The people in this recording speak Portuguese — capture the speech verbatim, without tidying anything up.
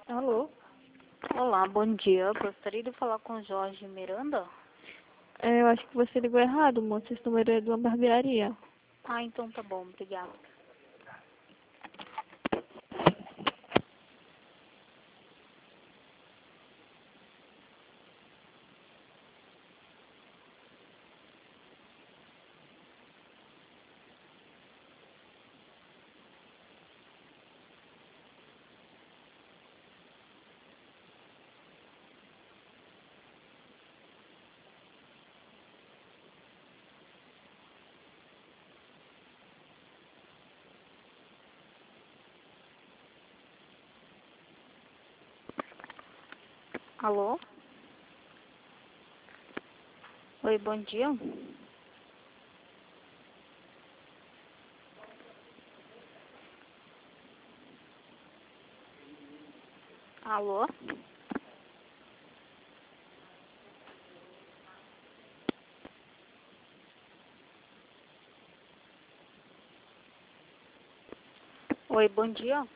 Alô? Olá, bom dia. Gostaria de falar com Jorge Miranda. É, eu acho que você ligou errado, moço. Esse número é de uma barbearia. Ah, então tá bom, obrigada. Alô? Oi, bom dia. Alô? Oi, bom dia.